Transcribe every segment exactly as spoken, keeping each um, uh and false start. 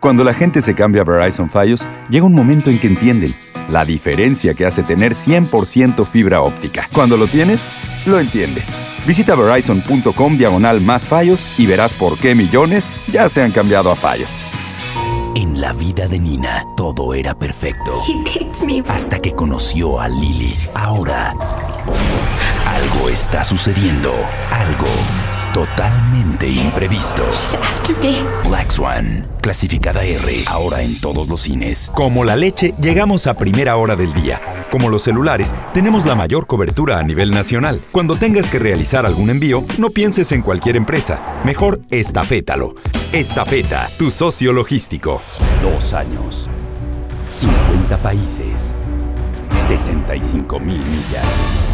Cuando la gente se cambia a Verizon Fios, llega un momento en que entienden la diferencia que hace tener cien por ciento fibra óptica. Cuando lo tienes, lo entiendes. Visita Verizon.com diagonal más Fios y verás por qué millones ya se han cambiado a Fios. En la vida de Nina, todo era perfecto. He picked me. Hasta que conoció a Lily. Ahora, algo está sucediendo. Algo totalmente imprevisto. She's after me. Black Swan, clasificada R, ahora en todos los cines. Como la leche, llegamos a primera hora del día. Como los celulares, tenemos la mayor cobertura a nivel nacional. Cuando tengas que realizar algún envío, no pienses en cualquier empresa. Mejor estafétalo. Estafeta, tu socio logístico. Dos años, cincuenta países, sesenta y cinco mil millas.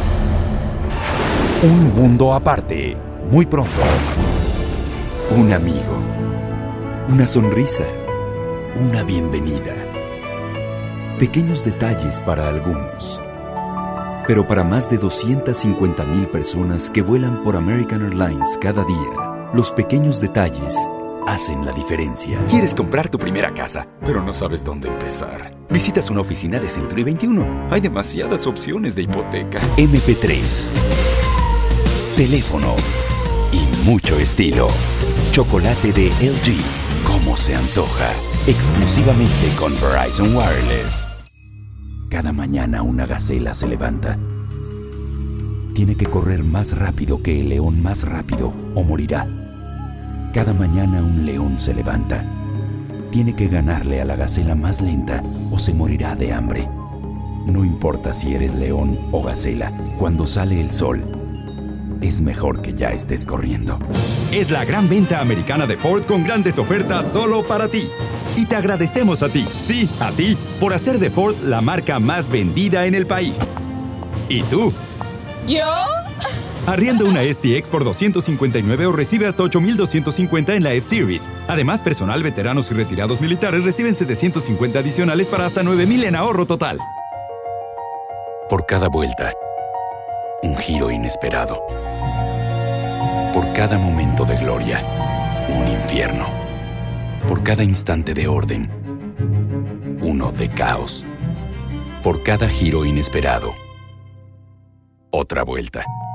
Un mundo aparte. Muy pronto. Un amigo. Una sonrisa. Una bienvenida. Pequeños detalles para algunos. Pero para más de doscientas cincuenta mil personas que vuelan por American Airlines cada día, los pequeños detalles hacen la diferencia. ¿Quieres comprar tu primera casa, pero no sabes dónde empezar? Visitas una oficina de Century veintiuno. Hay demasiadas opciones de hipoteca. eme pe tres. Teléfono. Y mucho estilo. Chocolate de L G. ¿Cómo se antoja? Exclusivamente con Verizon Wireless. Cada mañana una gacela se levanta. Tiene que correr más rápido que el león más rápido o morirá. Cada mañana un león se levanta. Tiene que ganarle a la gacela más lenta o se morirá de hambre. No importa si eres león o gacela, cuando sale el sol, es mejor que ya estés corriendo. Es la gran venta americana de Ford con grandes ofertas solo para ti. Y te agradecemos a ti, sí, a ti, por hacer de Ford la marca más vendida en el país. ¿Y tú? ¿Yo? Arrienda una S T X por doscientos cincuenta y nueve o recibe hasta ocho mil doscientos cincuenta en la F-Series. Además, personal, veteranos y retirados militares reciben setecientos cincuenta adicionales para hasta nueve mil en ahorro total. Por cada vuelta, un giro inesperado. Por cada momento de gloria, un infierno. Por cada instante de orden, uno de caos. Por cada giro inesperado, otra vuelta.